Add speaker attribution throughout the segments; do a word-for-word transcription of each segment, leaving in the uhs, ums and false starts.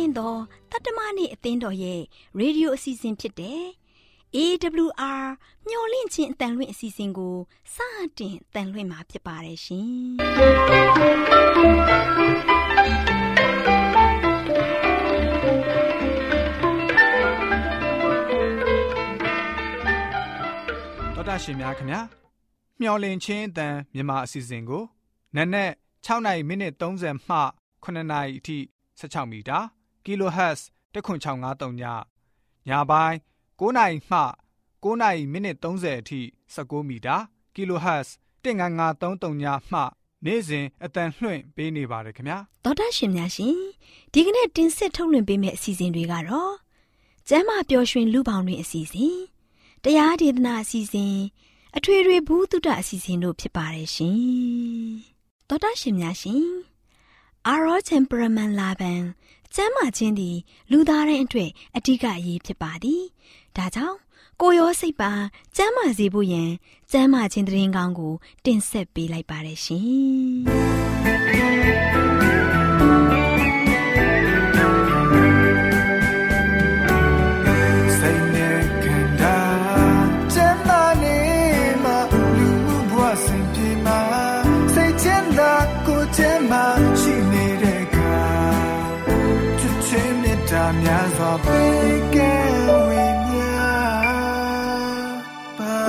Speaker 1: သောတတ္တမနေ့အသင်းတော်ရဲ့ရေဒီယိုအစီအစဉ်ဖြစ်တဲ့ အေး ဒဘလျူ အာ မျော်လင့်ခြင်းအတန်လွင့်အစီအစဉ်ကိုစတင်တန်လွင့်မှာဖြစ်ပါတယ်ရှင်။
Speaker 2: တော်တာရှင်များခင်ဗျာမျော်လင့်ခြင်းအတန်မြန်မာအစီအစဉ်ကိုနက်နက်၆နာရီမိနစ်၃၀မှခုနှစ်နာရီအထိ၁၆မီတာ Kilohertz တစ်ခွန်း၆၅၃ညညပိုင်း၉နာရီမှ၉နာရီမိနစ်၃၀အထိ၁၉မီတာ Kilohertz တစ်ငါးငါးသုံးသုံးညမှနေ့စဉ်အတန်လွှင့်ပေးနေပါတယ်ခင်ဗျာ
Speaker 1: တော်တာရှင်များရှင်ဒီကနေ့တင်ဆက်ထုတ်လွှင့်ပေးမယ့်အစီအစဉ်တွေကတော့ကျမ်းမာပျော်ရွှင်လူပေါင်းတွင်အစီအစဉ်တရားဒေသနာအစီအစဉ်အထွေထွေဘုဒ္ဓအစီအစဉ်တို့ဖြစ်ပါတယ်ရှင်တော်တာရှင်များရှင်အာရော temperament လာပန်ကျမ်းမာခြင်းသည်လူသားတိုင်းအတွက်အဓိကအရေးဖြစ်ပါသည်ဒါကြောင့်ကိုယ်ရောစိတ်ပါကျမ်းမာစေဖို့ယင်ကျမ်းမာခြင်းတရင်ကောင်းကိုတင်ဆက်ပေးလိုက်ပါတယ်ရှင်
Speaker 3: များစွာပေးကဲဝိညာပါ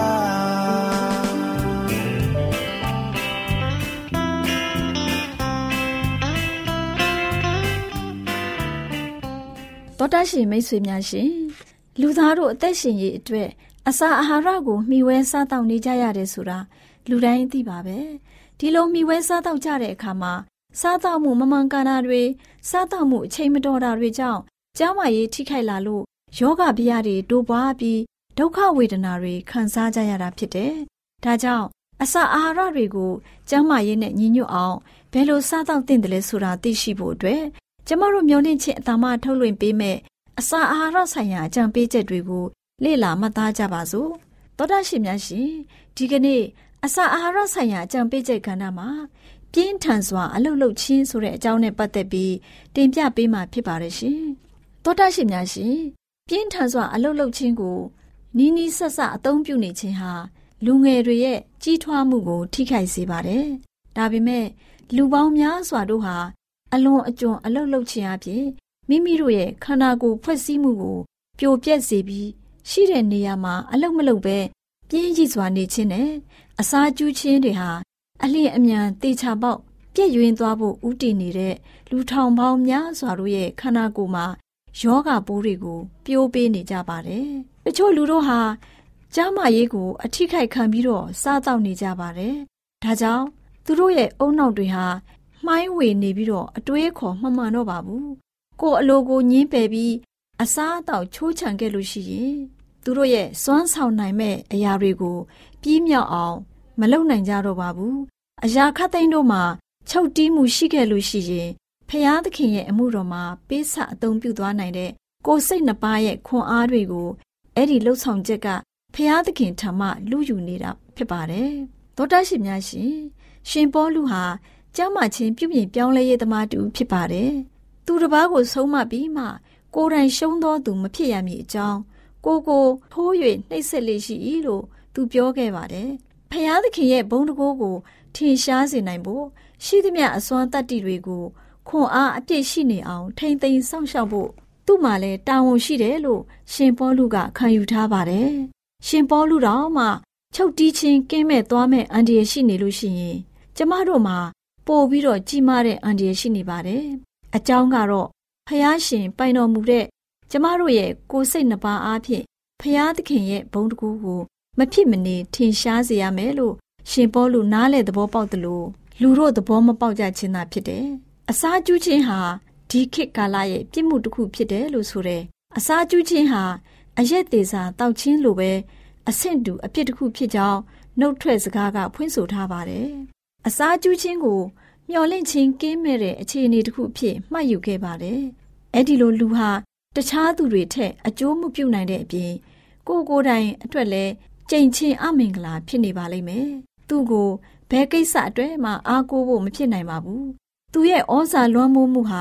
Speaker 4: တော်တရှိမိတ်ဆွေများရှင်လူသားတို့အသက်ရှင်ရေးအတွက်အစာအာဟာရကိုမျှဝဲစားတောက်နေကြရတယ်ဆိုတာလူတိုင်းသိပါပဲဒီလိုမျှဝဲစားတောက်ကြတဲ့အခါမှာစားတောက်မှုမမှန်ကန်တာတွေစားတောက်မှုအချိန်မတော်တာတွေကြောင့်ကျန်းမာရေးထိခိုက်လာလို့ယောဂဗျာတွေတိုးပွားပြီးဒုက္ခဝေဒနာတွေခံစားကြရတာဖြစ်တယ်။ဒါကြောင့်အစာအာဟာရတွေကိုကျန်းမာရေးနဲ့ညီညွတ်အောင်ဘယ်လိုစားတောက်သင့်တယ်လဲဆိုတာသိရှိဖို့အတွက်ကျမတို့မျှော်လင့်ခြင်းအတ္တမထုတ်လွှင့်ပေးမဲ့အစာအာဟာရဆိုင်ရာအကြံပေးချက်တွေကိုလေ့လာမှတ်သားကြပါစို့။သောတာရှင်များရှင်ဒီကနေ့အစာအာဟာရဆိုင်ရာအကြံပေးချက်ကဏ္ဍမှာပြင်းထန်စွာအလုတ်လုတ်ခြင်းဆိုတဲ့အကြောင်းနဲ့ပတ်သက်ပြီးတင်ပြပေးမှာဖြစ်ပါတယ်ရှင်။သောတာရှင်များရှင်ပြင်းထန်စွာအလုတ်လုတ်ခြင်းကိုနီးနီးဆက်ဆက်အသုံးပြုနေခြင်းဟာလူငယ်တွေရဲ့ကြီးထွားမှုကိုထိခိုက်စေပါတယ်။ဒါပေမဲ့လူပေါင်းများစွာတို့ဟာအလွန်အကျွံအလုတ်လုတ်ခြင်းအပြင်မိမိတို့ရဲ့ခန္ဓာကိုယ်ဖွဲ့စည်းမှုကိုပြိုပျက်စေပြီးရှိတဲ့နေရာမှာအလုတ်မလုတ်ပဲပြင်းရည်စွာနေခြင်းနဲ့အစာကျူးခြင်းတွေဟာအလျင်အမြန်တေချာပေါက်ပြည့်ယွင်းသွားဖို့ဥတည်နေတဲ့လူထောင်ပေါင်းများစွာတို့ရဲ့ခန္ဓာကိုယ်မှာယောဂပိုးတွေကိုပြိုးပေးနေကြပါတယ်။တချို့လူတို့ဟာကျန်းမာရေးကိုအထိခိုက်ခံပြီးတော့စားတောက်နေကြပါတယ်။ဒါကြောင့်သူတို့ရဲ့အုံနောက်တွေဟာမှိုင်းဝေနေပြီးတော့အတွေးခေါ်မှမှန်တော့ပါဘူး။ကိုယ်အလိုကိုညှင်းပယ်ပြီးအစားအသောက်ချိုးချံခဲ့လို့ရှိရင်သူတို့ရဲ့စွမ်းဆောင်နိုင်မဲ့အရာတွေကိုပြီးမြောက်အောင်မလုပ်နိုင်ကြတော့ပါဘူး။အရာခတ်သိမ်းတို့မှာချုပ်တီးမှုရှိခဲ့လို့ရှိရင်ဖျားသခင်ရဲ့အမှုတော်မှာပေးဆအသုံးပြုသွားနိုင်တဲ့ကိုယ်စိတ်နှစ်ပါးရဲ့ခွန်အားတွေကိုအဲ့ဒီလှုပ်ဆောင်ချက်ကဖျားသခင်ထံမှလူယူနေတာဖြစ်ပါတယ်။သောတာရှင်များရှင်ရှင်ပေါလုဟာကျမ်းမာခြင်းပြုပြင်ပြောင်းလဲရေးသမားတူဖြစ်ပါတယ်။သူတစ်ပါးကိုဆုံးမပြီးမှကိုယ်တိုင်ရှုံးသောသူမဖြစ်ရမည်အကြောင်းကိုကိုထိုး၍နှိပ်စက်လေရှိ၏လို့သူပြောခဲ့ပါတယ်။ဖျားသခင်ရဲ့ဘုန်းတကိုးကိုထင်ရှားစေနိုင်ဖို့ရှိသမျှအစွမ်းတတ္တိတွေကိုခွန်အားအပြည့်ရှိနေအောင်ထိမ့်သိမ်းစောင့်ရှောက်ဖို့သူ့မှာလည်းတာဝန်ရှိတယ်လို့ရှင်ပေါလုကခံယူထားပါတယ်။ရှင်ပေါလုတော်မှချုပ်တီးခြင်းကင်းမဲ့သွားမဲ့အန္တရာယ်ရှိနေလို့ရှိရင်ကျမတို့မှာပို့ပြီးတော့ကြီးမားတဲ့အန္တရာယ်ရှိနေပါတယ်။အကြောင်းကတော့ဖျားရှင်ပိုင်တော်မူတဲ့ကျမတို့ရဲ့ကိုယ်စိတ်နှပါအားဖြင့်ဖျားသခင်ရဲ့ဘုန်းတကူကိုမဖြစ်မနေထင်ရှားစေရမယ်လို့ရှင်ပေါလုနားလေသဘောပေါက်တယ်လို့လူတို့သဘောမပေါက်ကြခြင်းသာဖြစ်တယ်။အစာကျူးခြင်းဟာဒီခေတ်ကာလရဲ့ပြစ်မှုတစ်ခုဖြစ်တယ်လို့ဆိုတယ်။အစာကျူးခြင်းဟာအရက်သေးစာတောက်ခြင်းလိုပဲအဆင့်တူအပြစ်တစ်ခုဖြစ်ကြောင်းနှုတ်ထွက်စကားကဖွင့်ဆိုထားပါတယ်။အစာကျူးခြင်းကိုမျော်လင့်ခြင်းကင်းမဲ့တဲ့အခြေအနေတစ်ခုဖြစ်မှတ်ယူခဲ့ပါတယ်။အဲ့ဒီလိုလူဟာတခြားသူတွေထက်အကျိုးမပြုနိုင်တဲ့အပြင်ကိုယ်ကိုယ်တိုင်အတွက်လည်းကြိမ်ချင်းအမင်္ဂလာဖြစ်နေပါလိမ့်မယ်။သူ့ကိုဘယ်ကိစ္စအတွက်မှအားကိုးဖို့မဖြစ်နိုင်ပါဘူး။သူရဲ့ဩဇာလွှမ်းမိုးမှုဟာတ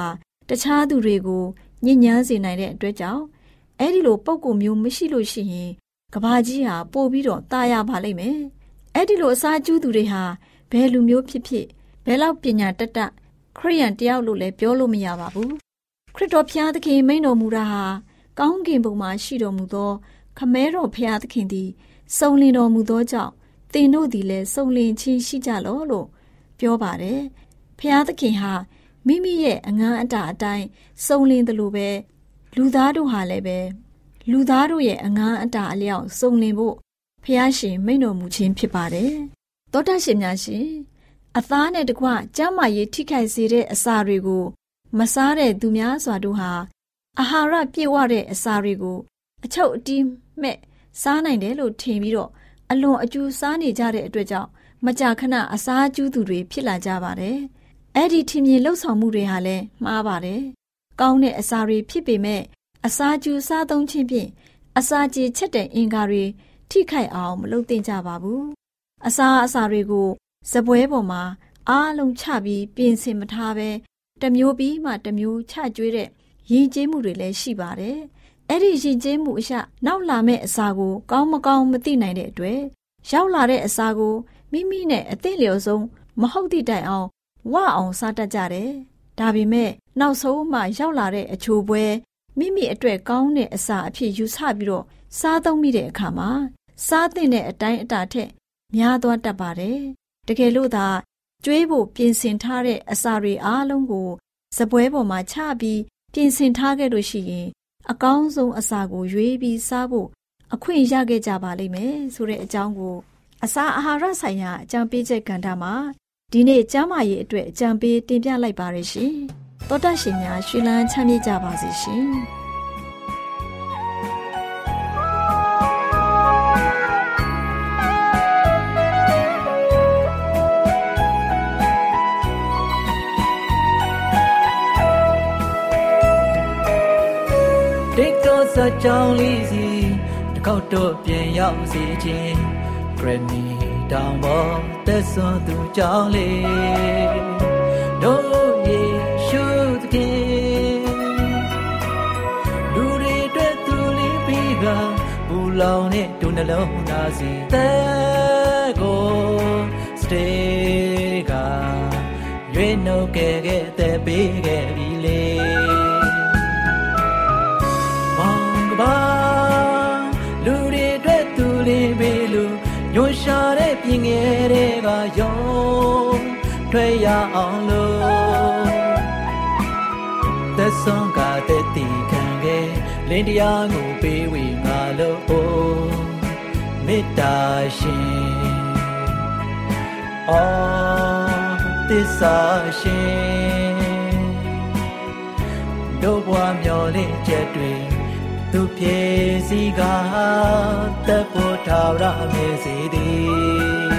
Speaker 4: တခြားသူတွေကိုညဉ့်ညမ်းစေနိုင်တဲ့အတွက်ကြောင့်အဲ့ဒီလိုပုံကိုမျိုးမရှိလို့ရှိရင်ကဘာကြီးဟာပို့ပြီးတော့ตายရပါလိမ့်မယ်အဲ့ဒီလိုအစာကျူးသူတွေဟာဘယ်လူမျိုးဖြစ်ဖြစ်ဘယ်လောက်ပညာတတ်တတ်ခရိယန်တယောက်လို့လည်းပြောလို့မရပါဘူးခရစ်တော်ဖျားသခင်မိန့်တော်မူတာဟာကောင်းကင်ဘုံမှာရှိတော်မူသောခမဲတော်ဖျားသခင်သည်စုံလင်တော်မူသောကြောင့်သင်တို့သည်လည်းစုံလင်ခြင်းရှိကြလော့လို့ပြောပါတယ်ဖျားသခင်ဟာမိမိရဲ့အငန်းအတာအတိုင်းစုံလင်တယ်လို့ပဲလူသားတို့ဟာလည်းပဲလူသားတို့ရဲ့အငန်းအတာအလျောက်စုံလင်ဖို့ဖျားရှင်မိန့်တော်မူခြင်းဖြစ်ပါတယ်သောတာရှင်များရှင်အသားနဲ့တကွကျမ်းမာရေးထိခိုက်စေတဲ့အစာတွေကိုမစားတဲ့သူများစွာတို့ဟာအာဟာရပြည့်ဝတဲ့အစာတွေကိုအချုပ်အတီးမဲ့စားနိုင်တယ်လို့ထင်ပြီးတော့အလွန်အကျူစားနေကြတဲ့အတွက်ကြောင့်မကြာခဏအစာကျူးသူတွေဖြစ်လာကြပါတယ်။အဲ့ဒီထင်မြင်လှုပ်ဆောင်မှုတွေဟာလည်းမှားပါတယ်။ကောင်းတဲ့အစာတွေဖြစ်ပေမဲ့အစာကျူစားသုံးခြင်းဖြင့်အစာကြေချက်တဲ့အင်္ဂါတွေထိခိုက်အောင်မလုပ်သင့်ကြပါဘူး။အစာအစာတွေကိုစပွဲပေါ်မှာအားလုံးချပြီးပြင်ဆင်မထားဘဲတမျိုးပြီးမှတမျိုးချကျွေးတဲ့ရည်ကျေးမှုတွေလည်းရှိပါတယ်။အဲ့ဒီရည်ကျေးမှုအရာနောက်လာမယ့်အစာကိုကောင်းမကောင်းမသိနိုင်တဲ့အတွက်ရောက်လာတဲ့အစာကိုမိမိနဲ့အသင့်လျော်ဆုံးမဟုတ်သည့်တိုင်အောင်ဝအောင်စားတတ်ကြတယ်။ဒါပေမဲ့နောက်ဆုံးမှရောက်လာတဲ့အချိုပွဲမိမိအတွက်ကောင်းတဲ့အစာအဖြစ်ယူဆပြီးတော့စားသုံးမိတဲ့အခါမှာစားသင့်တဲ့အတိုင်းအတာထက်များသွားတတ်ပါတယ်။တကယ်လို့သာကျွေးဖို့ပြင်ဆင်ထားတဲ့အစာတွေအားလုံးကိုစပွဲပေါ်မှာချပြီးပြင်ဆင်ထားခဲ့လို့ရှိရင်အကောင်းဆုံးအစာကိုရွေးပြီးစားဖို့အခွင့်ရခဲ့ကြပါလိမ့်မယ်ဆိုတဲ့အကြောင်းကိုအစာအာဟာရဆိုင်ရာအကြံပေးချက်ကဏ္ဍမှာဒီနေ့ကျမ်းမာရေးအတွက်အကြံပေးတင်ပြလိုက်ပါရရှင်။သောတာရှင်များရှင်လန်းချမ်းမြေ့ကြပါစေရှင်။
Speaker 5: စကြောင်းလေးစီတစ်ခေါက်တော့ပြန်ရောက်စေခြင်းဂရနီတောင်ပေါ်သက်စွန်သူကြောင်းလေးတို့ယေရှုသခင်လူတွေအတွက်သူလေးပြီးကပူလောင်တဲ့ဒုနှလုံးသားစီသက်ကိုစတေးကရွေးနှုတ်ခဲ့ခဲ့တဲ့ပေးခဲ့ပြီလေလူတွေအတွက်သူလေးပဲလို့ညှို့ရှာတဲ့ပြင်ငယ်တွေကရောထွက်ရအောင်လို့သက်ဆုံးကတဲ့တီခံခဲ့လင်းတရားကိုပေးဝေငါလို့မေတ္တာရှင်အော်သစ္စာရှင်တို့ဘဝမျော်လင့်ချက်တွေသူပြေစီကတပ်ဖို့ထာဝရမေစီသည်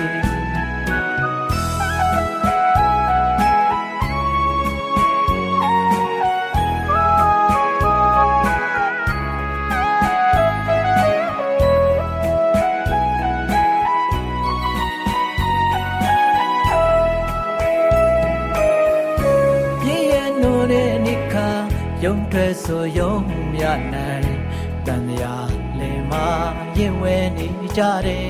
Speaker 5: ပြည့်ရနိုးတဲ့နိခါယုံထွက်ဆိုယုံမြနိုင်တန်ရာလေမာရင်ဝဲနေကြတယ်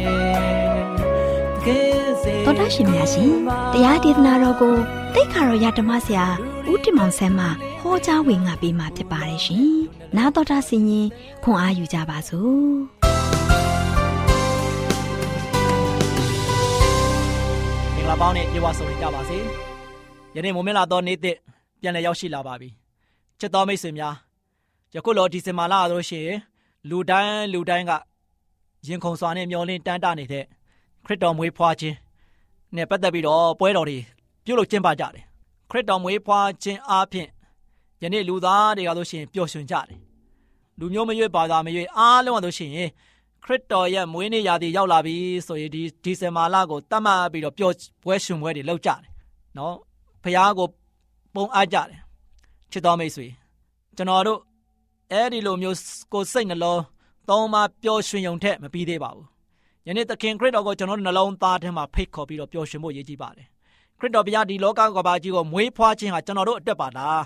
Speaker 1: သောတာရှင်များရှင်တရားဒေသနာတော်ကိုတိတ်ခါတော်ရဓမ္မဆရာဦးတင်မောင်ဆန်းမှဟောကြားဝင်ငါပေးมาဖြစ်ပါတယ်ရှင်နာတော်တာဆင်ရင်ခွန်အားယူကြပါစို့
Speaker 5: မင်္ဂလာပေါင်းနဲ့ပြေဝဆုံကြပါစေယနေ့မွန်မြလာတော်နေ့သစ်ပြန်လည်ရောက်ရှိလာပါပြီချစ်တော်မိတ်ဆွေများယခုလောဒီဇင်ဘာလဆိုရှင်လူတိုင်းလူတိုင်းကရင်ခုန်စွာနဲ့မျောလင်းတန်းတနေတဲ့ခရစ်တော်မွေးဖွားခြင်းနဲ့ပတ်သက်ပြီးတော့ပွဲတော်တွေပြုလုပ်ကျင်းပကြတယ်ခရစ်တော်မွေးဖွားခြင်းအားဖြင့်ယနေ့လူသားတွေကဆိုရှင်ပျော်ရွှင်ကြတယ်လူမျိုးမရွေးဘာသာမရွေးအားလုံးကဆိုရှင်ခရစ်တော်ရဲ့မွေးနေ့ရာသီရောက်လာပြီဆိုရင်ဒီဒီဇင်ဘာလကိုတတ်မှတ်ပြီးတော့ပျော်ပွဲရှင်ပွဲတွေလုပ်ကြတယ်နော်ဖခင်ကိုပုံအားကြတယ်ချစ်တော်မိတ်ဆွေကျွန်တော်တို့အဲ့ဒီလိုမျိုးကိုစိတ်နှလုံးသုံးပါပျော်ရွှင်ုံထက်မပြီးသေးပါဘူးယနေ့သခင်ခရစ်တော်ကိုကျွန်တော်တို့နှလုံးသားထဲမှာဖိတ်ခေါ်ပြီးတော့ပျော်ရွှင်ဖို့ရည်ကြည်ပါတယ်ခရစ်တော်ဘုရားဒီလောကကဘာကြီးကိုမွေးဖွားခြင်းဟာကျွန်တော်တို့အတွက်ပါလား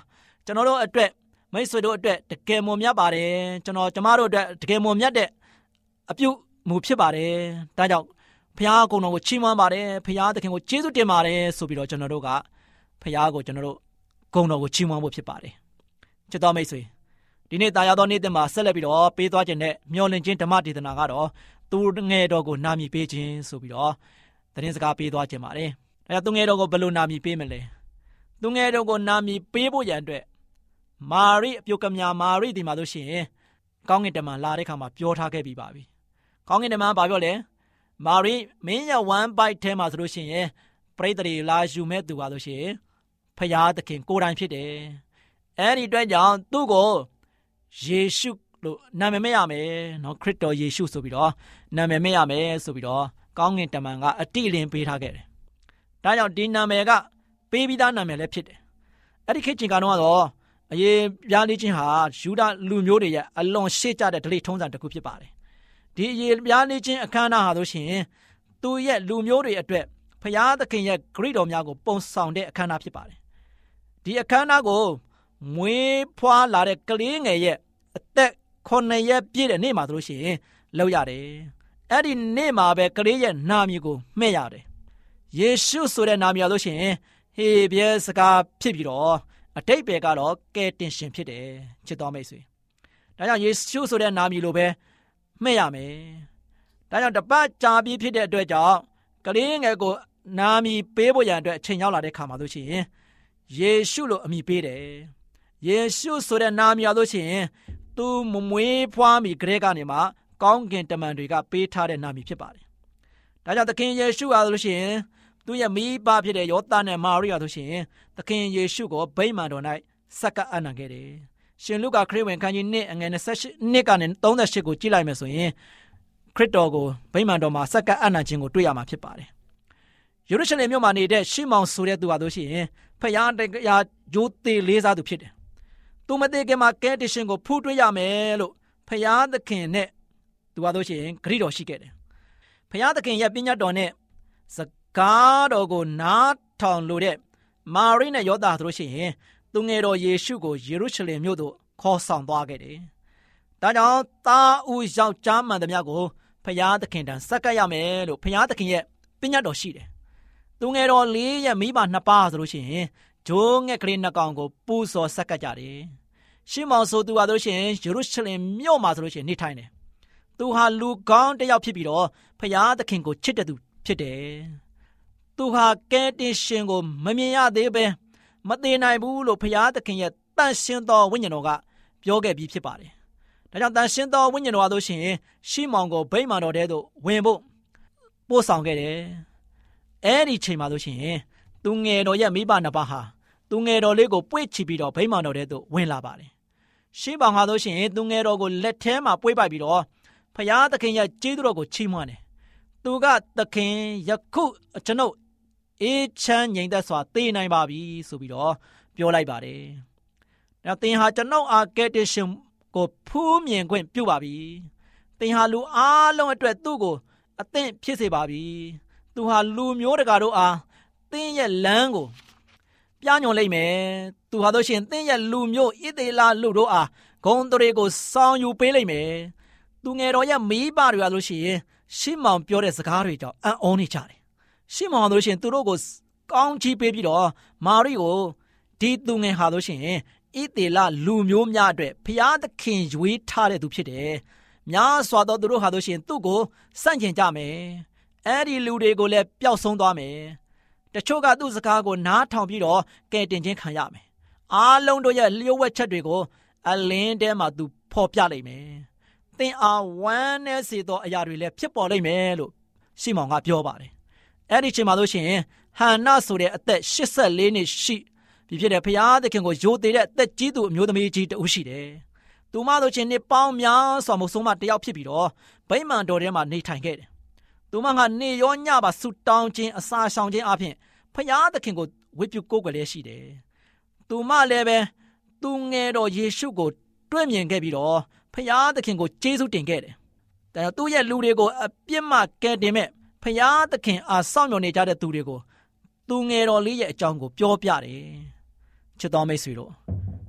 Speaker 5: ကျွန်တော်တို့အတွက်မိတ်ဆွေတို့အတွက်တကယ်မွန်မြတ်ပါတယ်ကျွန်တော်ကျမတို့အတွက်တကယ်မွန်မြတ်တဲ့အပြုမှုဖြစ်ပါတယ်ဒါကြောင့်ဖခင်ကုံတော်ကိုချီးမွမ်းပါတယ်ဖခင်သခင်ကိုကျေးဇူးတင်ပါတယ်ဆိုပြီးတော့ကျွန်တော်တို့ကဖခင်ကိုကျွန်တော်တို့ကုံတော်ကိုချီးမွမ်းဖို့ဖြစ်ပါတယ်ချစ်တော်မိတ်ဆွေဒီနေ့တာယာသောနေ့တင်မှာဆက်လက်ပြီးတော့ပေးသွားခြင်းနဲ့မျှော်လင့်ခြင်းဓမ္မဒေသနာကတော့သူငယ်တော်ကိုနာမည်ပေးခြင်းဆိုပြီးတော့သတင်းစကားပေးသွားခြင်းပါတယ်ဒါကြောင့်သူငယ်တော်ကိုဘယ်လိုနာမည်ပေးမလဲသူငယ်တော်ကိုနာမည်ပေးဖို့ရန်အတွက်မာရိအပြုကမြာမာရိဒီမှာလို့ရှိရင်ကောင်းကင်တမန်လာတဲ့ခါမှာပြောထားခဲ့ပြီးပါပြီကောင်းကင်တမန်ကပြောလဲမာရိမင်းရဲ့ one bite ထဲမှာဆိုလို့ရှိရင်ပရိသတ်တွေလာယူမဲ့သူပါလို့ရှိရင်ဖျားသခင်ကိုယ်တိုင်ဖြစ်တယ်အဲ့ဒီအတွက်ကြောင့်သူ့ကိုယေရှုလို့နာမည်မဲ့ရမယ်နော်ခရစ်တော်ယေရှုဆိုပြီးတော့နာမည်မဲ့ရမယ်ဆိုပြီးတော့ကောင်းကင်တမန်ကအတိအလင်းပေးထားခဲ့တယ်ဒါကြောင့်ဒီနာမည်ကပေးပြီးသားနာမည်လည်းဖြစ်တယ်အဲ့ဒီခေတ်ချိန်ကတော့အရေးပြားလေးချင်းဟာယူဒလူမျိုးတွေရဲ့အလွန်ရှေ့ကျတဲ့ဓလေ့ထုံးစံတစ်ခုဖြစ်ပါတယ်ဒီအရေးပြားလေးချင်းအခမ်းအနားဟာဆိုရှင်သူရဲ့လူမျိုးတွေအတွက်ဖျားသခင်ရဲ့ဂရုတော်များကိုပုံဆောင်တဲ့အခမ်းအနားဖြစ်ပါတယ်ဒီအခမ်းအနားကိုမွေးဖွားလာတဲ့ကလေးငယ်ရဲ့အသက်ခုနှစ်ရက်ပြည့်တဲ့နေ့မှာဆိုလို့ရှိရင်လောက်ရတယ်အဲ့ဒီနေ့မှာပဲကလေးရဲ့နာမည်ကိုမှဲ့ရတယ်ယေရှုဆိုတဲ့နာမည်ရလို့ရှိရင်ဟေဘရဲစကားဖြစ်ပြီးတော့အတိတ်ပဲကတော့ကယ်တင်ရှင်ဖြစ်တယ်ချစ်တော်မိတ်ဆွေဒါကြောင့်ယေရှုဆိုတဲ့နာမည်လိုပဲမှဲ့ရမယ်ဒါကြောင့်တပတ်ကြာပြီးဖြစ်တဲ့အတွက်ကြောင့်ကလေးငယ်ကိုနာမည်ပေးဖို့ရန်အတွက်အချိန်ရောက်လာတဲ့ခါမှာလို့ရှိရင်ယေရှုလို့အမည်ပေးတယ်ယေရှုဆိုတဲ့နာမည်ရလို့ရှိရင်သူမမွေးဖွားမီကလေးကနေမှကောင်းကင်တမန်တွေကပေးထားတဲ့နာမည်ဖြစ်ပါတယ်ဒါကြောင့်သခင်ယေရှုအားလို့ရှိရင်သူရဲ့မိဘဖြစ်တဲ့ယောသနဲ့မာရိယာတို့ရှင်သခင်ယေရှုကိုဗိမာန်တော်၌စက္ကအနံခဲ့တယ်။ရှင်လုကာခရစ်ဝင်ခန်းကြီးနှစ်အငယ်နှစ်နှစ်ကနေသုံးရှစ်ကိုကြည့်လိုက်မယ်ဆိုရင်ခရစ်တော်ကိုဗိမာန်တော်မှာစက္ကအနံခြင်းကိုတွေ့ရမှာဖြစ်ပါတယ်။ယေရုရှလင်မြို့မှာနေတဲ့ရှေမောင်ဆိုတဲ့သူဟာတို့ရှင်ဖယားတရားယိုသေလေးစားသူဖြစ်တယ်။သူမသေးခင်မှာကဲတရှင်ကိုဖူးတွေ့ရမယ်လို့ဖယားသခင်နဲ့သူဟာတို့ရှင်ဂရုတော်ရှိခဲ့တယ်။ဖယားသခင်ရဲ့ပညာတော်နဲ့ကားတော်ကိုနားထောင်လို့တဲ့မာရိနဲ့ယောသတို့ရှိရင်သူငယ်တော်ယေရှုကိုယေရုရှလင်မြို့သို့ခေါ်ဆောင်သွားခဲ့တယ်။ဒါကြောင့်သားဦးယောက်ျားမှန်သမျှကိုဖျားသခင်တန်ဆက်ကပ်ရမယ်လို့ဖျားသခင်ရဲ့ပညာတော်ရှိတယ်။သူငယ်တော်လေးရဲ့မိဘနှစ်ပါးဆိုလို့ရှိရင်ဂျိုးငှက်ကလေးနှစ်ကောင်ကိုပူဇော်ဆက်ကပ်ကြတယ်။ရှေမောင်ဆိုသူဟာဆိုရှင်ယေရုရှလင်မြို့မှာဆိုလို့ရှိရင်နေထိုင်တယ်။သူဟာလူကောင်းတစ်ယောက်ဖြစ်ပြီးတော့ဖျားသခင်ကိုချစ်တဲ့သူဖြစ်တယ်။သူဟာကဲတင်ရှင်ကိုမမြင်ရသေးပဲမသေးနိုင်ဘူးလို့ဖျားသခင်ရဲ့တန်ရှင်းသောဝိညာဉ်တော်ကပြောခဲ့ပြီးဖြစ်ပါတယ်။ဒါကြောင့်တန်ရှင်းသောဝိညာဉ်တော်အားဆိုရှင်ရှေမောင်ကိုဗိမာန်တော်ထဲသို့ဝင်ဖို့ပို့ဆောင်ခဲ့တယ်။အဲဒီချိန်မှာဆိုရှင်သူငယ်တော်ရဲ့မိဘနှစ်ပါးဟာသူငယ်တော်လေးကိုပွေ့ချပြီးတော့ဗိမာန်တော်ထဲသို့ဝင်လာပါတယ်။ရှေမောင်ဟာဆိုရှင်သူငယ်တော်ကိုလက်ထဲမှာပွေ့ပိုက်ပြီးတော့ဖျားသခင်ရဲ့ကျေးဇူးတော်ကိုချီးမွမ်းတယ်။သူကသခင်ယခုကျွန်ုပ်အေးချမ်းငြိမ်သက်စွာသိနိုင်ပါပြီဆိုပြီးတော့ပြောလိုက်ပါတယ်။ဒါသင်ဟာကျွန်ုပ်အားကယ်တင်ရှင်ကိုဖူးမြင်ခွင့်ပြုပါပြီ။သင်ဟာလူအားလုံးအတွက်သူ့ကိုအသင့်ဖြစ်စေပါပြီ။သူဟာလူမျိုးတကာတို့အားသင်ရဲ့လမ်းကိုပြညွှန်လိုက်မယ်။သူဟာတို့ရှင်သင်ရဲ့လူမျိုးဣသေလလူတို့အားဂုဏ်တွေကိုဆောင်ယူပေးလိုက်မယ်။သူငယ်တော်ရဲ့မိဘတွေအားလို့ရှိရင်ရှေမောင်ပြောတဲ့စကားတွေကြောင့်အံ့ဩနေကြတယ်ရှေမောင်တို့ရှင်သူတို့ကိုကောင်းချီးပေးပြီးတော့မာရိကိုဒီသူငယ်ဟာတို့ရှင်ဣသေလလူမျိုးများအတွက်ဖျားသခင်ရွေးထားတဲ့သူဖြစ်တယ်။များစွာသောသူတို့ဟာတို့ရှင်သူ့ကိုစန့်ကျင်ကြမယ်။အဲဒီလူတွေကိုလည်းပျောက်ဆုံးသွားမယ်။တချို့ကသူ့စကားကိုနားထောင်ပြီးတော့ကဲတင်ခြင်းခံရမယ်။အားလုံးတို့ရဲ့လျှို့ဝှက်ချက်တွေကိုအလင်းထဲမှာသူဖော်ပြလိုက်မယ်။သင်အားဝမ်းနည်းစေသောအရာတွေလည်းဖြစ်ပေါ်လိမ့်မယ်လို့ရှေမောင်ကပြောပါတယ်။အဲ့ဒီချိန်မှာလို့ရှိရင်ဟန်နာဆိုတဲ့အသက်ရှစ်ဆယ့်လေးနှစ်ရှိပြီဖြစ်တဲ့ဘုရားသခင်ကိုယိုသေးတဲ့အသက်ကြီးသူအမျိုးသမီးကြီးတဦးရှိတယ်။သူမတို့ချင်းနှစ်ပေါင်းများစွာမဆုံးမတယောက်ဖြစ်ပြီးတော့ဗိမာန်တော်ထဲမှာနေထိုင်ခဲ့တယ်။သူမကနေရောညပါဆူတောင်းခြင်းအစာရှောင်ခြင်းအပြင်ဘုရားသခင်ကိုဝတ်ပြုကိုးကွယ်လည်းရှိတယ်။သူမလည်းပဲသူငယ်တော်ယေရှုကိုတွေ့မြင်ခဲ့ပြီးတော့ဘုရားသခင်ကိုကျေးဇူးတင်ခဲ့တယ်။ဒါကြောင့်သူ့ရဲ့လူတွေကိုအပြစ်မှကယ်တင်မဲ့ဖျားသခင်အားစောင့်မျှော်နေကြတဲ့သူတွေကိုသူငယ်တော်လေးရဲ့အကြောင်းကိုပြောပြတယ်ချစ်တော်မိတ်ဆွေတို့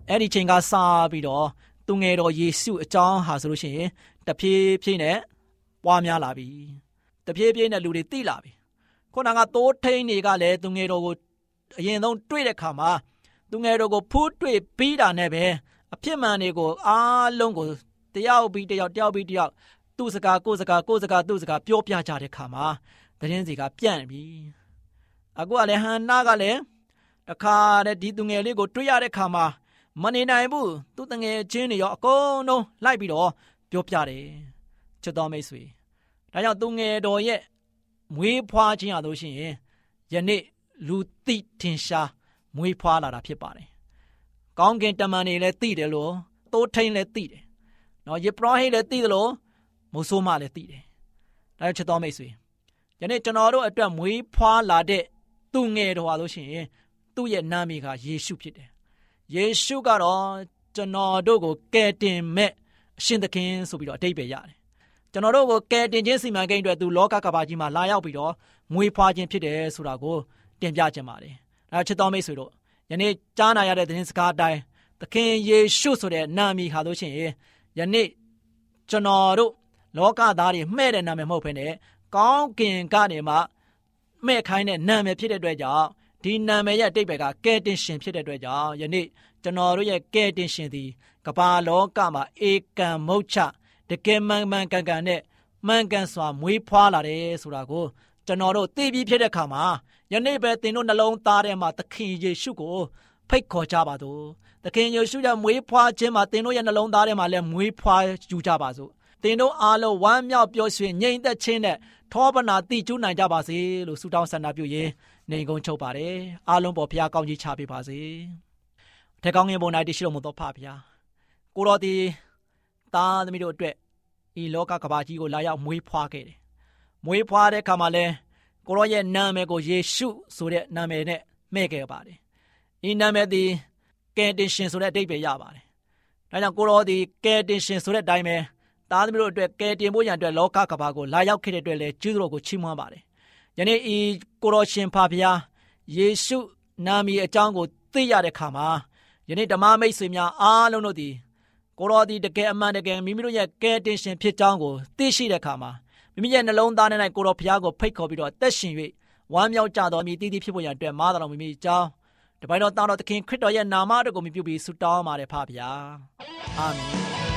Speaker 5: အဲ့ဒီချိန်ကစပြီးတော့သူငယ်တော်ယေရှုအကြောင်းဟာဆိုလို့ရှိရင်တဖြည်းဖြည်းနဲ့ပွားများလာပြီတဖြည်းဖြည်းနဲ့လူတွေသိလာပြီခုနကသိုးထိန်တွေကလည်းသူငယ်တော်ကိုအရင်ဆုံးတွေ့တဲ့ခါမှာသူငယ်တော်ကိုဖူးတွေ့ပြီးတာနဲ့ပဲအဖြစ်မှန်တွေကိုအားလုံးကိုတယောက်ပြီးတယောက်တယောက်ပြီးတယောက်သူ့စကားကိုယ်စကားကိုယ်စကားသူ့စကားပြောပြကြတဲ့ခါမှာသတင်းစီကပြန့်ပြီအခုကလည်းဟန်နာကလည်းတခါတည်းဒီသူငယ်လေးကိုတွေ့ရတဲ့ခါမှာမနေနိုင်ဘူးသူ့တငယ်ချင်းတွေရောအကုန်လုံးလိုက်ပြီးတော့ပြောပြတယ်ချစ်တော်မိတ်ဆွေဒါကြောင့်သူငယ်တော်ရဲ့မွေးဖွားခြင်းရလို့ရှိရင်ယနေ့လူသိထင်ရှားမွေးဖွားလာတာဖြစ်ပါတယ်ကောင်းကင်တမန်တွေလည်းသိတယ်လို့သိုးထိန်လည်းသိတယ်နော်ယေဘရဟိလည်းသိတယ်လို့မိုးဆိုးမလည်းသိတယ်ဒါကြောင့်ချစ်တော်မိတ်ဆွေယနေ့ကျွန်တော်တို့အတွက်မွေးဖွားလာတဲ့သူငယ်တော်ဟာလို့ရှိရင်သူ့ရဲ့နာမည်ကယေရှုဖြစ်တယ်ယေရှုကတော့ကျွန်တော်တို့ကိုကယ်တင်မဲ့အရှင်သခင်ဆိုပြီးတော့အတိတ်ပဲရတယ်ကျွန်တော်တို့ကိုကယ်တင်ခြင်းစီမံကိန်းအတွက်သူလောကကမ္ဘာကြီးမှာလာရောက်ပြီးတော့မွေးဖွားခြင်းဖြစ်တယ်ဆိုတာကိုတင်ပြခြင်းပါတယ်ဒါချစ်တော်မိတ်ဆွေတို့ယနေ့ကြားနာရတဲ့သတင်းစကားအတိုင်းသခင်ယေရှုဆိုတဲ့နာမည်ဟာလို့ရှိရင်ယနေ့ကျွန်တော်တို့လောကသားတွေမှဲ့တဲ့နာမည်မဟုတ်ဘဲနဲ့ကောင်းကင်ကနေမှမှဲ့ခိုင်းတဲ့နာမည်ဖြစ်တဲ့အတွက်ကြောင့်ဒီနာမည်ရဲ့အတိတ်ဘက်ကကယ်တင်ရှင်ဖြစ်တဲ့အတွက်ကြောင့်ယနေ့ကျွန်တော်တို့ရဲ့ကယ်တင်ရှင်သည်ကမ္ဘာလောကမှာဧကံမုတ်ချတကယ်မှန်မှန်ကန်ကန်နဲ့မှန်ကန်စွာမွေးဖွားလာတယ်ဆိုတာကိုကျွန်တော်တို့သိပြီးဖြစ်တဲ့အခါမှာယနေ့ပဲသင်တို့နှလုံးသားထဲမှာသခင်ယေရှုကိုဖိတ်ခေါ်ကြပါစို့သခင်ယေရှုရဲ့မွေးဖွားခြင်းမှာသင်တို့ရဲ့နှလုံးသားထဲမှာလည်းမွေးဖွားယူကြပါစို့သင်တို့အားလုံးဝမ်းမြောက်ပျော်ရွှင်ငြိမ်သက်ခြင်းနဲ့ထောပနာတိကျူးနိုင်ကြပါစေလို့ဆုတောင်းဆန္ဒပြုရင်းနေကုန်းချုပ်ပါတယ်အားလုံးပေါ်ဘုရားကောင်းကြီးချပေးပါစေထေကောင်းငင်ပေါ်၌တရှိတော်မူသောဖဖျားကိုတော်ဒီသားသမီးတို့အတွက်ဤလောကကမ္ဘာကြီးကိုလာရောက်မွေးဖွားခဲ့တယ်မွေးဖွားတဲ့အခါမှာလဲကိုတော်ရဲ့နာမည်ကိုယေရှုဆိုတဲ့နာမည်နဲ့မှဲ့ခဲ့ပါတယ်ဤနာမည်သည်ကယ်တင်ရှင်ဆိုတဲ့အဓိပ္ပာယ်ရပါတယ်ဒါကြောင့်ကိုတော်ဒီကယ်တင်ရှင်ဆိုတဲ့အတိုင်းပဲသားသမီးတို့အတွက်ကယ်တင်ဖို့ရန်အတွက်လောကကမ္ဘာကိုလာရောက်ခဲ့တဲ့အတွက်လဲကျေးဇူးတော်ကိုချီးမွမ်းပါတယ်ယနေ့ဤကိုတော်ရှင်ဖဖျားယေရှုနာမည်အကြောင်းကိုသိရတဲ့အခါမှာယနေ့ဓမ္မမိတ်ဆွေများအားလုံးတို့သည်ကိုတော်ဒီတကယ်အမှန်တကယ်မိမိတို့ရဲ့ကယ်တင်ရှင်ဖြစ်ကြောင်းကိုသိရှိတဲ့အခါမှာမိမိရဲ့နှလုံးသားထဲ၌ကိုတော်ဖျားကိုဖိတ်ခေါ်ပြီးတော့အသက်ရှင်၍ဝမ်းမြောက်ကြတော်မူတည်တည်ဖြစ်ဖို့ရန်အတွက်မားတော်မိမိအကြောင်းတပိုင်းတော်သားတော်သခင်ခရစ်တော်ရဲ့နာမတော်ကိုမြှုပ်ပြီးဆုတောင်းပါတယ်ဖဖျားအာမင်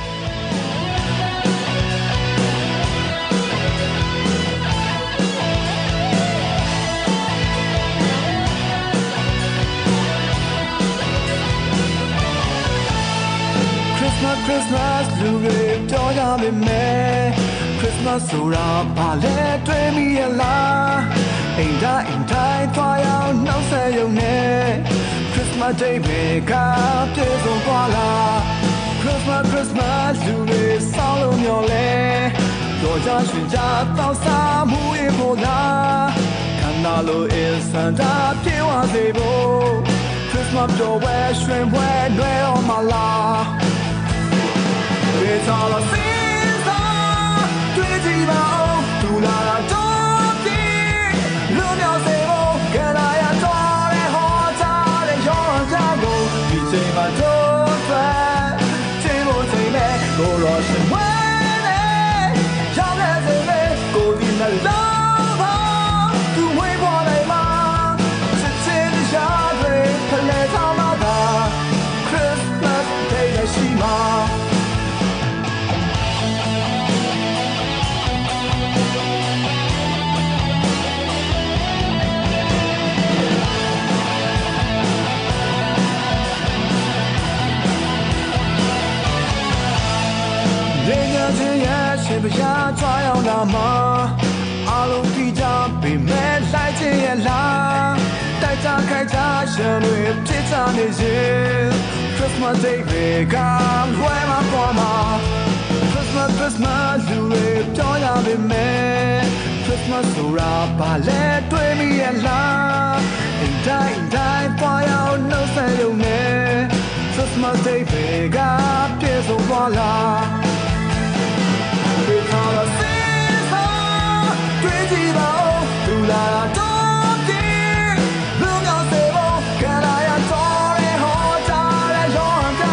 Speaker 3: Christmas Christmas လူတွေပြောကြပေမဲ့ Christmas ဆိုတာဘာလဲတွေ့မိရလားအိမ်တိုင်းအိမ်တိုင်းသွားရောက်နှောက်ဆက်ရုံနဲ့ Christmas Day ပဲကပြေဆုံးသွားလား Christmas Christmas လူတွေစောင်းလို့မျောလဲတော့ကြရွှင်ကြတော့စားမှုရဖို့လားခန္ဓာလို is Santa ပြေဝစေဖို့ Christmas တော့ဝဲရွှင်ပွဲလွယ်တော့မလား It's all a season တွေ့ကြည့်ပါဦးသူလာတော့ကြည့်လူမျိုးစေဖို့ကလာရတော့တဲ့ဟောထားတဲ့ရောကြကိုဒီချိန်မှာတော့ထွက်ချိန်ဖို့ချိန်နဲ့ကိုရောရှင်ဝဲနေရောက်တဲ့ချိန်နဲ့ကိုဒီနှလုံးပါသူဝေးပေါ်နေမှာစစ်စစ်ရှာတွေဖလဲထားမှာပါ Christmas Day ရရှိမှာရှင်ဘုရားကြွားရောက်လာမှာအလုံးကြီးကြပေမဲ့လိုက်ခြင်းရလားတိုက်ကြခိုက်ကြရှင်တွေဖြစ်ချနေစေ Christmas Day ပဲကလွယ်မှာပေါ်မှာ Christmas Christmas လူတွေပြောရပေမဲ့ Christmas ဆိုတာဘာလဲတွေ့မိရလားအိမ်တိုင်းတိုင်းပေါ်ရောက်နှုတ်ဆက်ရုံနဲ့ Christmas Day ပဲကပြေဆုံးသွားလား It's all a season တွေ့ကြည့်ပါဦးသူလာတော့ကြည့်လူမျိုးစေဖို့ကလာရတော့တဲ့ဟောကြားတဲ့ရောဟန်ကြ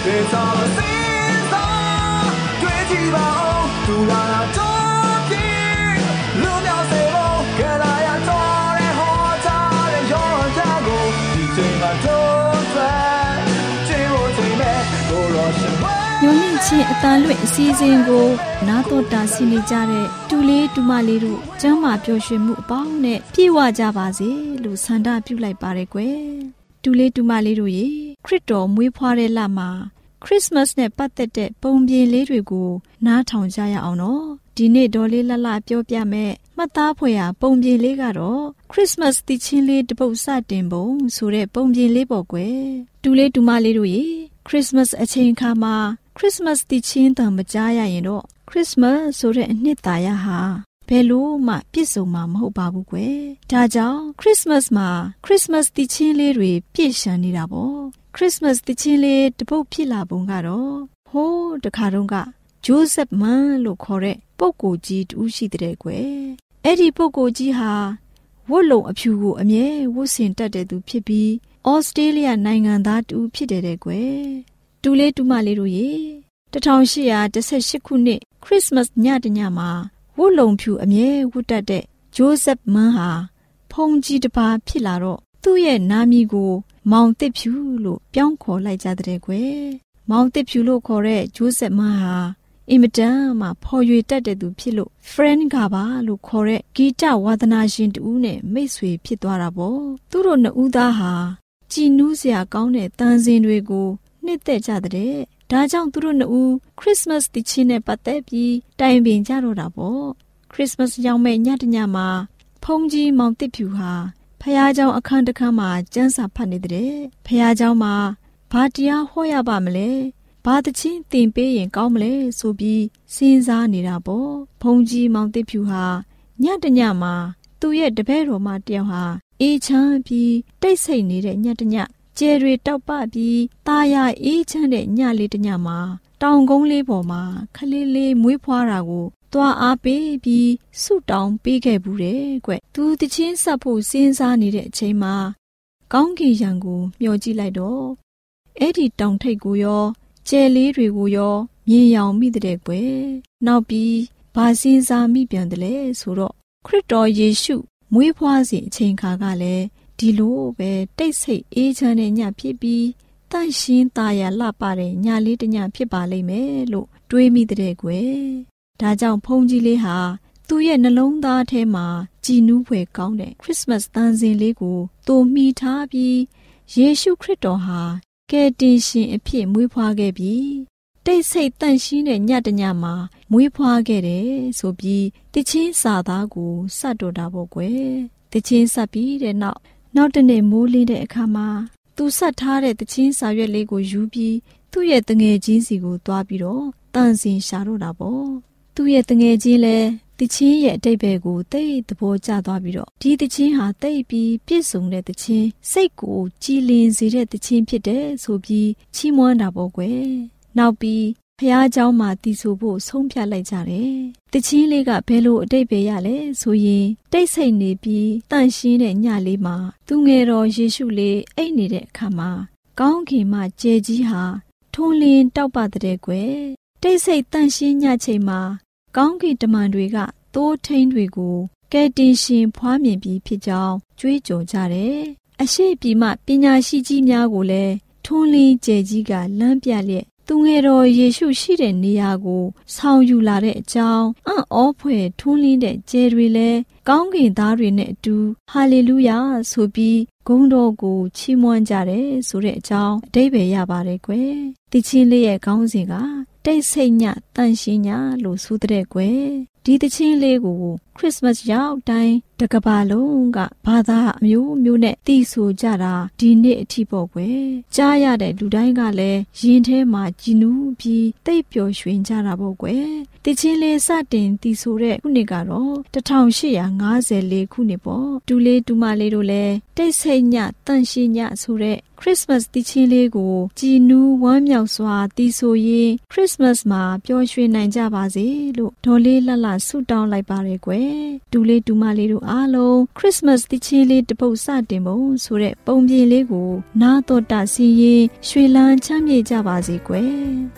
Speaker 3: 别操心啥，对起吧哦，突然啊作品，路秒谁梦，给大家做的好家人有加工，你最慢就算，最我最美，不若是我。
Speaker 4: ညွန်မြင့်ချင်းအတန်လွင့်အစီအစဉ်ကိုနားတော်တာဆင်နေကြတဲ့တူလေးတူမလေးတို့ကျမ်းမာပျော်ရွှင်မှုအပေါင်းနဲ့ပြည့်ဝကြပါစေလို့ဆန္ဒပြုလိုက်ပါရယ်ကွယ်တူလေးတူမလေးတို့ရေခရစ်တော်မွေးဖွားတဲ့လမှာခရစ်စမတ်နဲ့ပတ်သက်တဲ့ပုံပြင်လေးတွေကိုနားထောင်ကြရအောင်နော်ဒီနေ့ဒေါ်လေးလှလှပြောပြမယ်မှတ်သားဖွယ်ရာပုံပြင်လေးကတော့ခရစ်စမတ်သီချင်းလေးတစ်ပုဒ်စတင်ပုံဆိုတဲ့ပုံပြင်လေးပေါ့ကွယ်တူလေးတူမလေးတို့ရေခရစ်စမတ်အချိန်အခါမှာခရစ်စမတ်သီချင်းတံမကြားရရင်တော့ခရစ်စမတ်ဆိုတဲ့အနှစ်သာရဟာဘယ်လို့မှပြည့်စုံမှာမဟုတ်ပါဘူးကွယ်ဒါကြောင့်ခရစ်စမတ်မှာခရစ်စမတ်သီချင်းလေးတွေပြည့်စုံနေတာပေါ့ခရစ်စမတ်သီချင်းလေးတစ်ပုဒ်ဖြစ်လာပုံကတော့ဟိုးတခါတုန်းကဂျိုးဆက်မန်လို့ခေါ်တဲ့ပုဂ္ဂိုလ်ကြီးတူရှိတဲ့ကွယ်အဲ့ဒီပုဂ္ဂိုလ်ကြီးဟာဝတ်လုံအဖြူကိုအမြဲဝတ်ဆင်တတ်တဲ့သူဖြစ်ပြီးဩစတြေးလျနိုင်ငံသားတူဖြစ်တဲ့ကွယ်တူလေးတူမလေးတို့ရေ၁၈၁၈ခုနှစ်ခရစ်စမတ်ညတညမှာဝတ်လုံဖြူအမြဲဝတ်တတ်တဲ့ဂျိုးဆက်မန်ဟာဖုန်ကြီးတစ်ပါးဖြစ်လာတော့သူ့ရဲ့နာမည်ကိုမောင်တစ်ဖြူလို့ပြောင်းခေါ်လိုက်ကြတဲ့ကွယ်မောင်တစ်ဖြူလို့ခေါ်တဲ့ဂျိုးဆက်မန်ဟာအင်မတန်မှဖော်ရွေတတ်တဲ့သူဖြစ်လို့ friend ကပါလို့ခေါ်တဲ့ဂီတဝါသနာရှင်တူနဲ့မိတ်ဆွေဖြစ်သွားတာပေါ့သူတို့နှစ်ဦးသားဟာကြည်နူးစရာကောင်းတဲ့တန်စင်တွေကိုနှစ်သက်ကြတဲ့ဒါကြောင့်သူတို့နှစ်ဦးခရစ်စမတ်သီချင်းနဲ့ပတ်သက်ပြီးတိုင်ပင်ကြတော့တာပေါ့ခရစ်စမတ်ရောက်မဲ့ညတညမှာဖုန်ကြီးမောင်တစ်ဖြူဟာဖះเจ้าအခန်းတစ်ခန်းမှာကျမ်းစာဖတ်နေတဲ့ဖះเจ้าမှာဘာတရားဟောရပါမလဲဘာသချင်းသင်ပေးရင်ကောင်းမလဲဆိုပြီးစဉ်းစားနေတာပေါ့ဖုန်ကြီးမောင်တစ်ဖြူဟာညတညမှာသူ့ရဲ့တပည့်တော်မတယောက်ဟာအေးချမ်းပြီးတိတ်ဆိတ်နေတဲ့ညတညကျယ်တွေတောက်ပပြီးตาရအေးချမ်းတဲ့ညလေးတညမှာတောင်ကုန်းလေးပေါ်မှာခလေးလေးမွေးဖွားတာကိုသွားအားပေးပြီးဆုတောင်းပေးခဲ့ဘူးတဲ့ကွသူတချင်းဆက်ဖို့စဉ်းစားနေတဲ့အချိန်မှာကောင်းကင်ယံကိုမျှော်ကြည့်လိုက်တော့အဲ့ဒီတောင်ထိပ်ကိုရောကျယ်လေးတွေကိုရောမြင်ရောင်မိတဲ့ကွနောက်ပြီးဘာစဉ်းစားမိပြန်တယ်လဲဆိုတော့ခရစ်တော်ယေရှုမွေးဖွားစဉ်အချိန်ခါကလည်းဒီလိုပဲတိတ်ဆိတ်အေးချမ်းတဲ့ညဖြစ်ပြီးတန့်ရှင်းသားရလှပတဲ့ညလေးတစ်ညဖြစ်ပါလိမ့်မယ်လို့တွေးမိတဲ့ကွယ်ဒါကြောင့်ဖုန်ကြီးလေးဟာသူ့ရဲ့နှလုံးသားထဲမှာကြည်နူးဖွယ်ကောင်းတဲ့ခရစ်စမတ်သံစဉ်လေးကိုတိုးမိထားပြီးယေရှုခရစ်တော်ဟာကယ်တင်ရှင်အဖြစ်မွေးဖွားခဲ့ပြီးတိတ်ဆိတ်တန့်ရှင်းတဲ့ညတညမှာမွေးဖွားခဲ့တယ်ဆိုပြီးတချင်းစာသားကိုစတ်တော်တာပေါ့ကွယ်တချင်းစပ်ပြီးတဲ့နောက်နောက်တနေ့မိုးလင်းတဲ့အခါမှာသူဆက်ထားတဲ့တချင်းစာရွက်လေးကိုယူပြီးသူ့ရဲ့တငယ်ချင်းစီကိုသွားပြီးတော့တန်စင်ရှာတော့တာပေါ့သူ့ရဲ့တငယ်ချင်းလည်းတချင်းရဲ့အတိတ်ဘယ်ကိုတိတ်သဘောကျသွားပြီးတော့ဒီတချင်းဟာတိတ်ပြီးပြည့်စုံတဲ့တချင်းစိတ်ကိုကြည်လင်စေတဲ့တချင်းဖြစ်တယ်ဆိုပြီးချီးမွမ်းတာပေါ့ကွယ်နောက်ပြီးဖះเจ้าမှာတည်ဆိုဖို့ဆုံးဖြတ်လိုက်ကြတယ်တချင်းလေးကဘယ်လိုအတိတ်ပဲရလဲဆိုရင်တိတ်ဆိတ်နေပြီးတန့်ရှင်းတဲ့ညလေးမှာသူငယ်တော်ယေရှုလေးအိတ်နေတဲ့အခါမှာကောင်းကင်မှာကျဲကြီးဟာထွန်းလင်းတောက်ပတဲ့ကွယ်တိတ်ဆိတ်တန့်ရှင်းညချိန်မှာကောင်းကင်တမန်တွေကသိုးထိန်တွေကိုကယ်တင်ရှင်ဖွားမြင်ပြီးဖြစ်ကြောင်းကြွေးကြော်ကြတယ်အရှိပြည်မှပညာရှိကြီးများကိုလည်းထွန်းလင်းကျဲကြီးကလမ်းပြလျက်သူငယ်တော်ယေရှုရှိတဲ့နေရာကိုဆောင်ယူလာတဲ့အကြောင်းအံ့ဩဖွယ်ထွန်းလင်းတဲ့ကျဲတွေလည်းကောင်းကင်သားတွေနဲ့အတူဟာလေလုယာဆိုပြီးဂုဏ်တော်ကိုချီးမွမ်းကြတယ်ဆိုတဲ့အကြောင်းအဓိပ္ပာယ်ရပါတယ်ကွယ်တချင်းလေးရဲ့ခေါင်းစဉ်ကတိတ်ဆိတ်ညတန့်ရှင်းညလို့ဆိုတဲ့ကွယ်ဒီတချင်းလေးကိုခရစ်စမတ်ရောက်တိုင်းတကဘာလုံးကဘာသာအမျိုးမျိုးနဲ့တည်ဆိုကြတာဒီနေ့အထိပေါ့ကွယ်ကြားရတဲ့လူတိုင်းကလည်းရင်ထဲမှာကြည်နူးပြီးတိတ်ပျော်ရွှင်ကြတာပေါ့ကွယ်တချင်းလေးစတင်တည်ဆိုတဲ့ခုနှစ်ကတော့၁၈၅၄ခုနှစ်ပေါ့တူလေးတူမလေးတို့လည်းတိတ်ဆိတ်ညတန့်ရှင်းညဆိုတဲ့ခခရစ်စမတ်တည်ချင်းလေးကိုကြည်နူးဝမ်းမြောက်စွာတည်ဆိုရင်ခရစ်စမတ်မှာပျော်ရွှင်နိုင်ကြပါစေလို့ဒေါ်လေးလှလှဆုတောင်းလိုက်ပါရယ်ကွယ်တူလေးတူမလေးတို့အားလုံးခရစ်စမတ်တည်ချင်းလေးတပုတ်စတင်ဖို့ဆိုတဲ့ပုံပြင်လေးကိုနာတော်တာစီရင်ရွှေလန်းချမ်းမြေ့ကြပါစေကွယ်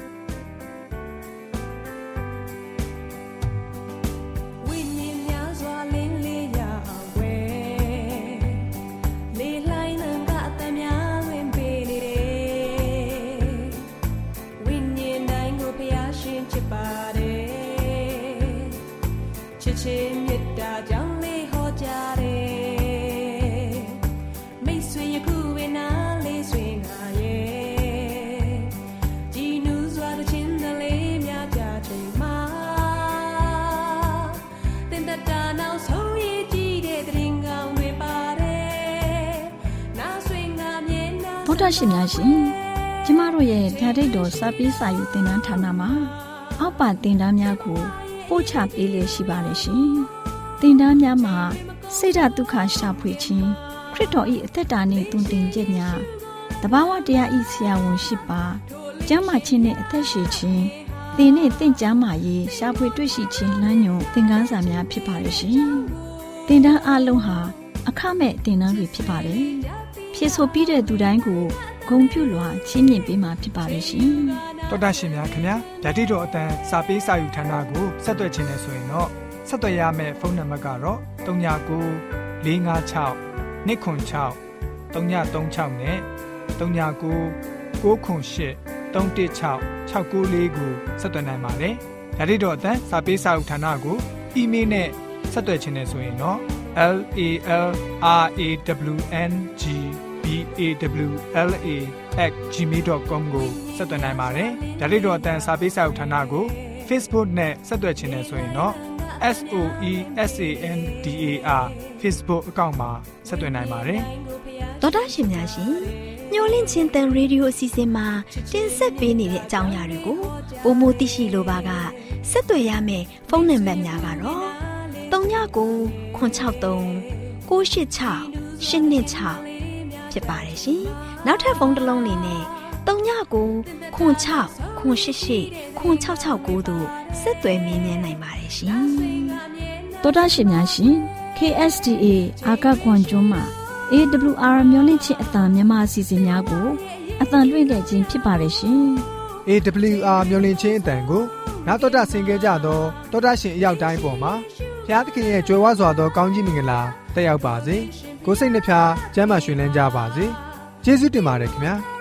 Speaker 4: တော်ရှိများရှင်ကျမတို့ရဲ့ဓာတ်တော်စာပေးစာယူသင်တန်းဌာနမှာအောက်ပါသင်တန်းများကိုပို့ချပေးလျက်ရှိပါတယ်ရှင်သင်တန်းများမှာစိတ်ဓာတ်ဒုက္ခရှာဖွေခြင်းခရစ်တော်၏အသက်တာနှင့်တုန်တင်ခြင်းများတဘာဝတရား၏ဆရာဝန်ရှိပါကျမ်းမာခြင်းနှင့်အသက်ရှိခြင်းသင်နှင့်သင်ကျမ်းမာရေးရှာဖွေတွေ့ရှိခြင်းလမ်းညွန်သင်ခန်းစာများဖြစ်ပါရဲ့ရှင်သင်တန်းအလုံးဟာအခမဲ့သင်တန်းတွေဖြစ်ပါတယ်ဖြည့်ဆို့ပြီးတဲ့သူတိုင်းကိုဂုဏ်ပြုလွှာချီးမြှင့်ပေးမှာဖြစ်ပါရဲ့ရှင်
Speaker 2: တော်တာရှင်များခင်ဗျာဓာတိတော်အတန်းစာပေးစာယူဌာနကိုဆက်သွယ်ခြင်းနဲ့ဆိုရင်တော့ဆက်သွယ်ရမယ့်ဖုန်းနံပါတ်ကတော့၃၉၉၄၅၆၂ခွန်၆၃ည၃၆နဲ့၃၉၉၉ခွန်၈၃၁၆၆၉လေးကိုဆက်သွယ်နိုင်ပါတယ်ဓာတိတော်အတန်းစာပေးစာယူဌာနကိုအီးမေးလ်နဲ့ဆက်သွယ်ခြင်းနဲ့ဆိုရင်တော့ L A L R A W N G B A W L A at gmail dot com ကိုဆက်သွင်းနိုင်ပါတယ်။ဒါ့အပြင်တော့အတန်းစာပေးစာအုပ်ဌာနကို Facebook နဲ့ဆက်သွယ်ခြင်းနဲ့ဆိုရင်တော့ S O E S A N D A R Facebook အကောင့်မှာဆက်သွင်းနိုင်ပါတယ်
Speaker 1: ။ဒေါက်တာရှင်များရှင်ညှို့လင့်ချင်းတန်ရေဒီယိုအစီအစဉ်မှာတင်ဆက်ပေးနေတဲ့အကြောင်းအရာတွေကိုပိုမိုသိရှိလိုပါကဆက်သွယ်ရမယ့်ဖုန်းနံပါတ်များကတော့၃၉၉ခွန်၆၃၉၈၆၈၂၆ဖြစ်ပါတယ်ရှင်။နောက်ထပ်ဖုန်းတစ်လုံးလေးနဲ့၃၉၉ခွန်၆ခွန်၈၈ခွန်၆၆၉တို့ဆက်သွယ်မြင်းမြန်းနိုင်ပါတယ်ရှင်
Speaker 4: ။တော်တာရှင်များရှင် K S D A အာကခွန်ကျွန်းမှာ A W R မျိုးလင့်ချင်းအတံမြန်မာအစီအစဉ်များကိုအတံလွှင့်ခဲ့ခြင်းဖြစ်ပါတယ်ရှင်
Speaker 2: ။ A W R မျိုးလင့်ချင်းအတံကိုနောက်တော်တာဆင်ကြကြတော့တော်တာရှင်အရောက်တိုင်းပေါ်မှာဘုရားသခင်ရဲ့ကြွယ်ဝစွာသောကောင်းကြီးမင်္ဂလာတက်ရောက်ပါစေကိုယ်စိတ်နှဖျားကျမ်းမာရွှင်လန်းကြပါစေယေရှုတင်ပါတယ်ခင်ဗျာ။